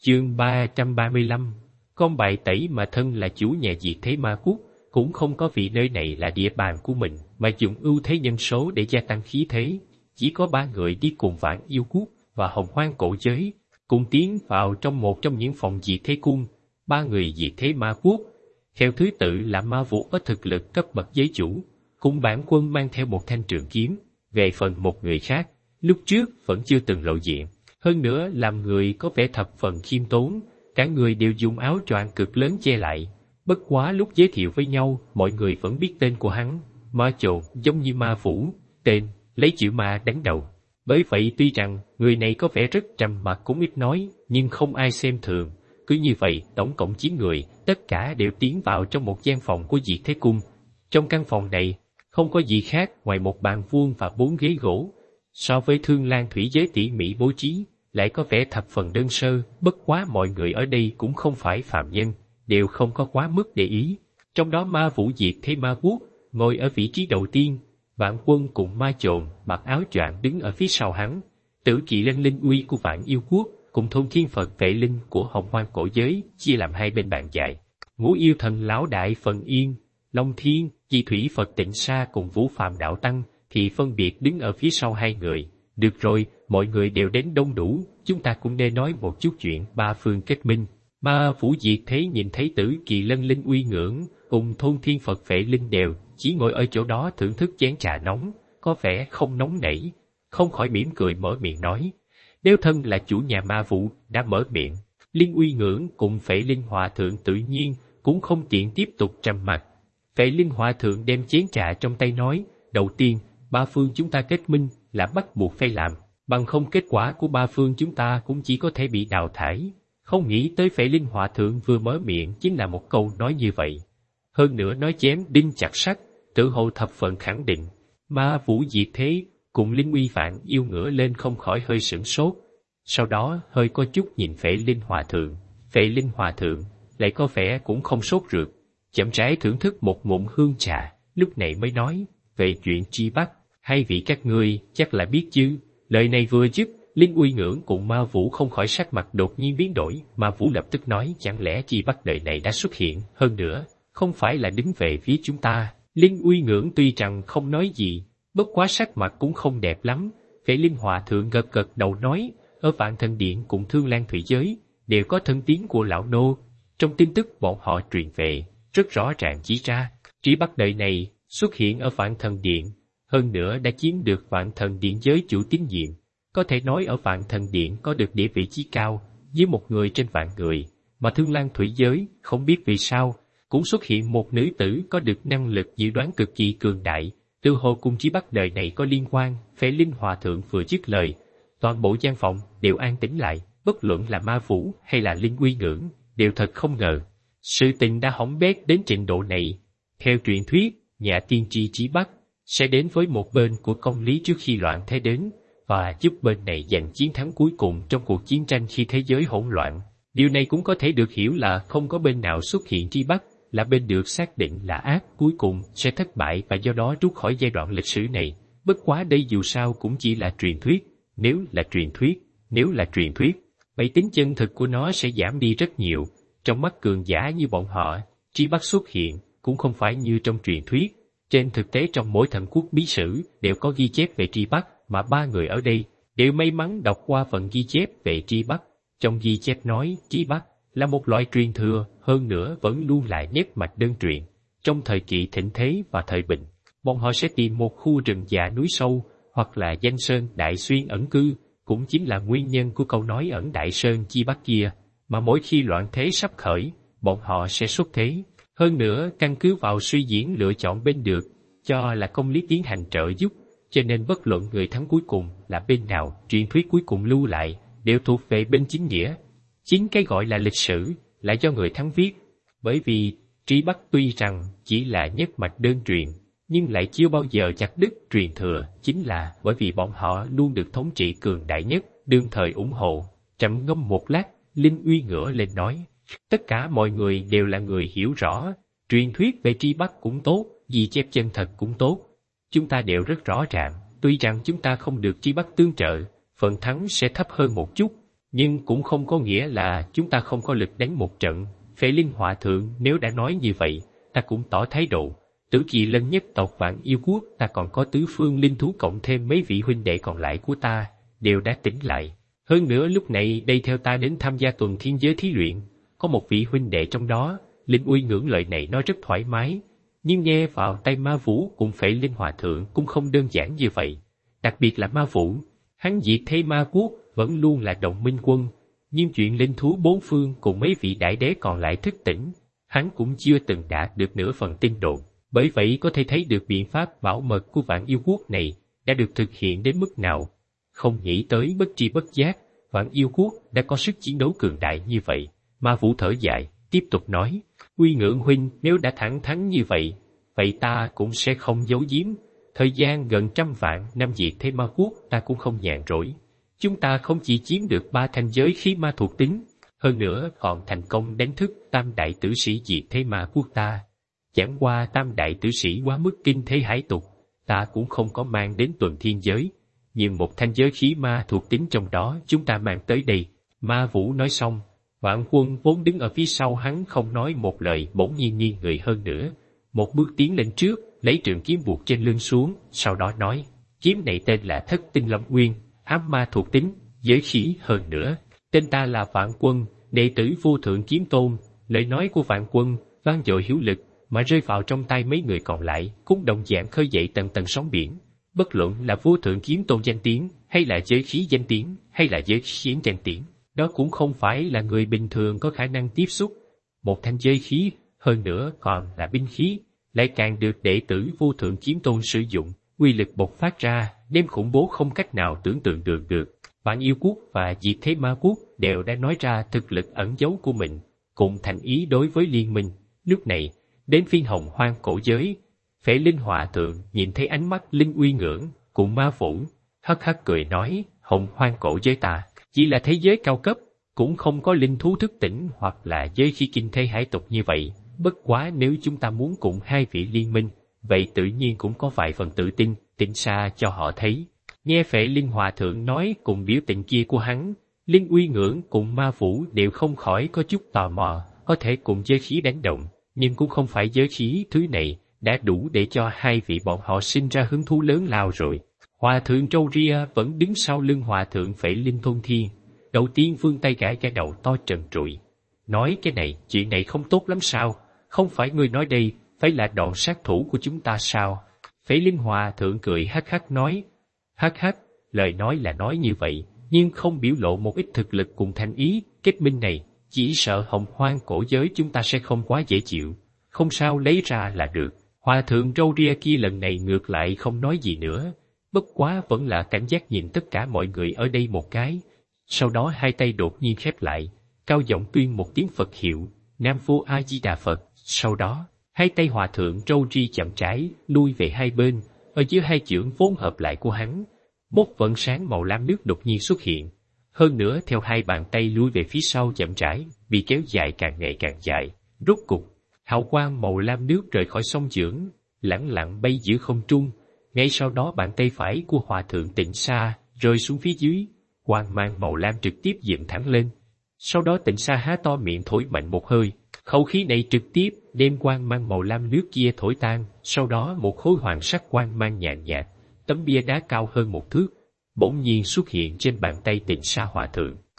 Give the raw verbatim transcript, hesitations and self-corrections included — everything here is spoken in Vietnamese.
Chương ba trăm ba mươi lăm. Con bài tẩy mà thân là chủ nhà diệt thế ma quốc, cũng không có vì nơi này là địa bàn của mình mà dùng ưu thế nhân số để gia tăng khí thế. Chỉ có ba người đi cùng Vạn Yêu Quốc và Hồng Hoang Cổ Giới, cùng tiến vào trong một trong những phòng diệt thế cung. Ba người diệt thế ma quốc, theo thứ tự là Ma Vũ có thực lực cấp bậc giới chủ, cùng Bản Quân mang theo một thanh trường kiếm. Về phần một người khác, lúc trước vẫn chưa từng lộ diện. Hơn nữa làm người có vẻ thập phần khiêm tốn, cả người đều dùng áo choàng cực lớn che lại. Bất quá lúc giới thiệu với nhau, mọi người vẫn biết tên của hắn. Ma Chồn giống như Ma Vũ, tên lấy chữ ma đánh đầu. Bởi vậy tuy rằng người này có vẻ rất trầm mặc cũng ít nói, nhưng không ai xem thường. Cứ như vậy, tổng cộng chín người, tất cả đều tiến vào trong một gian phòng của Diệt Thế Cung. Trong căn phòng này, không có gì khác ngoài một bàn vuông và bốn ghế gỗ. So với Thương Lan Thủy Giới tỉ mỉ bố trí, lại có vẻ thập phần đơn sơ. Bất quá mọi người ở đây cũng không phải phàm nhân, đều không có quá mức để ý. Trong đó Ma Vũ Diệt Thế Ma Quốc ngồi ở vị trí đầu tiên, Vạn Quân cùng Ma Chồn mặc áo choàng đứng ở phía sau hắn. Tử Kỳ Lân Linh Uy của Vạn Yêu Quốc cùng Thôn Thiên Phật Vệ Linh của Hồng Hoang Cổ Giới chia làm hai bên bàn dài. Ngũ Yêu Thần Lão Đại Phần Yên, Long Thiên, Chi Thủy Phật Tịnh Sa cùng Vũ Phạm Đạo Tăng thì phân biệt đứng ở phía sau hai người. Được rồi, mọi người đều đến đông đủ, chúng ta cũng nên nói một chút chuyện ba phương kết minh. Ma Vũ Diệt Thế nhìn thấy Tử Kỳ Lân Linh Uy ngưỡng cùng Thôn Thiên Phật Vệ Linh đều chỉ ngồi ở chỗ đó thưởng thức chén trà nóng, có vẻ không nóng nảy, không khỏi mỉm cười mở miệng nói. Nếu thân là chủ nhà Ma Vũ đã mở miệng, Linh Uy ngưỡng cùng Phệ Linh Hòa Thượng tự nhiên cũng không tiện tiếp tục trầm mặc. Phệ Linh Hòa Thượng đem chén trà trong tay nói, đầu tiên, ba phương chúng ta kết minh là bắt buộc phải làm, bằng không kết quả của ba phương chúng ta cũng chỉ có thể bị đào thải. Không nghĩ tới Phệ Linh Hòa Thượng vừa mở miệng chính là một câu nói như vậy. Hơn nữa nói chém đinh chặt sắt, tự hồ thập phần khẳng định. Ma Vũ Diệt Thế cùng Linh Uy Vạn Yêu ngửa lên không khỏi hơi sửng sốt. Sau đó hơi có chút nhìn Phệ Linh Hòa Thượng. Phệ Linh Hòa Thượng lại có vẻ cũng không sốt ruột, chậm rãi thưởng thức một ngụm hương trà, lúc này mới nói, về chuyện Chi Bắc, hai vị các ngươi chắc là biết chứ. Lời này vừa dứt, Linh Uy ngưỡng cùng Ma Vũ không khỏi sắc mặt đột nhiên biến đổi. Ma Vũ lập tức nói, chẳng lẽ Chi Bắc đời này đã xuất hiện, hơn nữa, không phải là đứng về phía chúng ta. Linh Uy ngưỡng tuy rằng không nói gì, bất quá sắc mặt cũng không đẹp lắm. Phệ Linh Hòa Thượng gật gật đầu nói, ở Vạn Thần Điện cùng Thương Lan Thủy Giới đều có thân tín của lão nô. Trong tin tức bọn họ truyền về, rất rõ ràng chỉ ra, Chi Bắc đời này xuất hiện ở Vạn Thần Điện, hơn nữa đã chiếm được Vạn Thần Điện giới chủ tín nhiệm. Có thể nói ở Vạn Thần Điện có được địa vị chí cao, với một người trên vạn người, mà Thương Lan Thủy Giới không biết vì sao cũng xuất hiện một nữ tử có được năng lực dự đoán cực kỳ cường đại, tự hồ cùng Chi Bắc đời này có liên quan. Phệ Linh Hòa Thượng vừa dứt lời, toàn bộ gian phòng đều an tĩnh lại, bất luận là Ma Vũ hay là Linh Uy ngưỡng, đều thật không ngờ. Sự tình đã hỏng bét đến trình độ này. Theo truyền thuyết, nhà tiên tri Chi Bắc sẽ đến với một bên của công lý trước khi loạn thế đến, và giúp bên này giành chiến thắng cuối cùng trong cuộc chiến tranh khi thế giới hỗn loạn. Điều này cũng có thể được hiểu là không có bên nào xuất hiện Chi Bắc là bên được xác định là ác, cuối cùng sẽ thất bại và do đó rút khỏi giai đoạn lịch sử này. Bất quá đây dù sao cũng chỉ là truyền thuyết, nếu là truyền thuyết, nếu là truyền thuyết, vậy tính chân thực của nó sẽ giảm đi rất nhiều. Trong mắt cường giả như bọn họ, Chi Bắc xuất hiện cũng không phải như trong truyền thuyết. Trên thực tế trong mỗi thần quốc bí sử đều có ghi chép về Chi Bắc, mà ba người ở đây đều may mắn đọc qua phần ghi chép về Chi Bắc. Trong ghi chép nói Chi Bắc là một loại truyền thừa, hơn nữa vẫn luôn là nhất mạch đơn truyền. Trong thời kỳ thịnh thế và thời bình, bọn họ sẽ tìm một khu rừng già núi sâu, hoặc là danh sơn đại xuyên ẩn cư, cũng chính là nguyên nhân của câu nói ẩn đại sơn Chi Bắc kia, mà mỗi khi loạn thế sắp khởi, bọn họ sẽ xuất thế. Hơn nữa, căn cứ vào suy diễn lựa chọn bên được, cho là công lý tiến hành trợ giúp, cho nên bất luận người thắng cuối cùng là bên nào, truyền thuyết cuối cùng lưu lại, đều thuộc về bên chính nghĩa. Chính cái gọi là lịch sử là do người thắng viết, bởi vì Chi Bắc tuy rằng chỉ là nhất mạch đơn truyền, nhưng lại chưa bao giờ chặt đứt truyền thừa, chính là bởi vì bọn họ luôn được thống trị cường đại nhất, đương thời ủng hộ. Trầm ngâm một lát, Linh Uy ngửa lên nói, tất cả mọi người đều là người hiểu rõ, truyền thuyết về Chi Bắc cũng tốt, ghi chép chân thật cũng tốt. Chúng ta đều rất rõ ràng, tuy rằng chúng ta không được Chi Bắc tương trợ, phần thắng sẽ thấp hơn một chút, nhưng cũng không có nghĩa là chúng ta không có lực đánh một trận. Phệ Linh Hòa Thượng nếu đã nói như vậy, ta cũng tỏ thái độ. Tử Kỳ Lân nhất tộc Vạn Yêu Quốc, ta còn có tứ phương linh thú cộng thêm mấy vị huynh đệ còn lại của ta, đều đã tỉnh lại. Hơn nữa lúc này đây theo ta đến tham gia tuần thiên giới thí luyện, có một vị huynh đệ trong đó. Linh Uy ngưỡng lời này nói rất thoải mái, nhưng nghe vào tay Ma Vũ cùng Phệ Linh Hòa Thượng cũng không đơn giản như vậy. Đặc biệt là Ma Vũ, hắn diệt thế ma quốc vẫn luôn là đồng minh quân, nhưng chuyện linh thú bốn phương cùng mấy vị đại đế còn lại thức tỉnh, hắn cũng chưa từng đạt được nửa phần tin đồn. Bởi vậy có thể thấy được biện pháp bảo mật của Vạn Yêu Quốc này đã được thực hiện đến mức nào. Không nghĩ tới bất tri bất giác, Vạn Yêu Quốc đã có sức chiến đấu cường đại như vậy. Ma Vũ thở dài, tiếp tục nói, Uy ngưỡng huynh nếu đã thẳng thắn như vậy, vậy ta cũng sẽ không giấu giếm. Thời gian gần trăm vạn năm diệt thế ma quốc ta cũng không nhàn rỗi. Chúng ta không chỉ chiếm được ba thanh giới khí ma thuộc tính, hơn nữa còn thành công đánh thức tam đại tử sĩ diệt thế ma quốc ta. Chẳng qua tam đại tử sĩ quá mức kinh thế hải tục, ta cũng không có mang đến tuần thiên giới, nhưng một thanh giới khí ma thuộc tính trong đó chúng ta mang tới đây. Ma Vũ nói xong, Vạn Quân vốn đứng ở phía sau hắn không nói một lời, bỗng nhiên nghiêng người hơn nữa, một bước tiến lên trước, lấy trường kiếm buộc trên lưng xuống, sau đó nói, kiếm này tên là Thất Tinh Long Nguyên, ám ma thuộc tính, giới khí hơn nữa. Tên ta là Vạn Quân, đệ tử vô thượng kiếm tôn. Lời nói của Vạn Quân vang dội hiếu lực, mà rơi vào trong tay mấy người còn lại, cũng đồng dạng khơi dậy tầng tầng sóng biển. Bất luận là vô thượng kiếm tôn danh tiếng, hay là giới khí danh tiếng, hay là giới khí danh tiếng, đó cũng không phải là người bình thường có khả năng tiếp xúc. Một thanh giới khí, hơn nữa còn là binh khí, lại càng được đệ tử vô thượng kiếm tôn sử dụng, uy lực bộc phát ra, đêm khủng bố không cách nào tưởng tượng được được. Vạn Yêu Quốc và diệt thế ma quốc đều đã nói ra thực lực ẩn giấu của mình, cùng thành ý đối với liên minh. Lúc này, đến phiên Hồng Hoang cổ giới, Phệ Linh Hòa Thượng nhìn thấy ánh mắt Linh Uy ngưỡng, cùng Ma Vũ, hắc hắc cười nói, Hồng Hoang cổ giới ta, chỉ là thế giới cao cấp, cũng không có linh thú thức tỉnh hoặc là giới khí kinh thế hải tục như vậy. Bất quá nếu chúng ta muốn cùng hai vị liên minh, vậy tự nhiên cũng có vài phần tự tin, tỉnh xa cho họ thấy. Nghe Phệ Linh Hòa Thượng nói cùng biểu tình kia của hắn, Linh Uy ngưỡng cùng Ma Vũ đều không khỏi có chút tò mò, có thể cùng giới khí đánh động, nhưng cũng không phải giới khí thứ này đã đủ để cho hai vị bọn họ sinh ra hứng thú lớn lao rồi. Hòa Thượng Trâu Ria vẫn đứng sau lưng Hòa Thượng Phệ Linh Thôn Thiên, đầu tiên vươn tay gãi cái đầu to trần trụi, nói cái này, chuyện này không tốt lắm sao? Không phải ngươi nói đây, phải là đòn sát thủ của chúng ta sao? Phệ Linh Hòa Thượng cười hắc hắc nói, hắc hắc, lời nói là nói như vậy, nhưng không biểu lộ một ít thực lực cùng thành ý, kết minh này, chỉ sợ Hồng Hoang cổ giới chúng ta sẽ không quá dễ chịu, không sao lấy ra là được. Hòa Thượng Râu Ria kia lần này ngược lại không nói gì nữa, bất quá vẫn là cảnh giác nhìn tất cả mọi người ở đây một cái, sau đó hai tay đột nhiên khép lại, cao giọng tuyên một tiếng Phật hiệu, Nam Mô A Di Đà Phật. Sau đó, hai tay Hòa Thượng Râu Ria chậm rãi lui về hai bên, ở giữa hai chưởng vốn hợp lại của hắn, một vầng sáng màu lam nước đột nhiên xuất hiện. Hơn nữa theo hai bàn tay lui về phía sau chậm rãi, bị kéo dài càng ngày càng dài. Rốt cục, hào quang màu lam nước rời khỏi song chưởng, lẳng lặng bay giữa không trung. Ngay sau đó bàn tay phải của Hòa Thượng Tịnh Sa rơi xuống phía dưới, quang mang màu lam trực tiếp dựng thẳng lên. Sau đó Tịnh Sa há to miệng thổi mạnh một hơi, khẩu khí này trực tiếp đem quang mang màu lam nước kia thổi tan. Sau đó một khối hoàng sắc quang mang nhàn nhạt, tấm bia đá cao hơn một thước, bỗng nhiên xuất hiện trên bàn tay Tịnh Sa Hòa Thượng.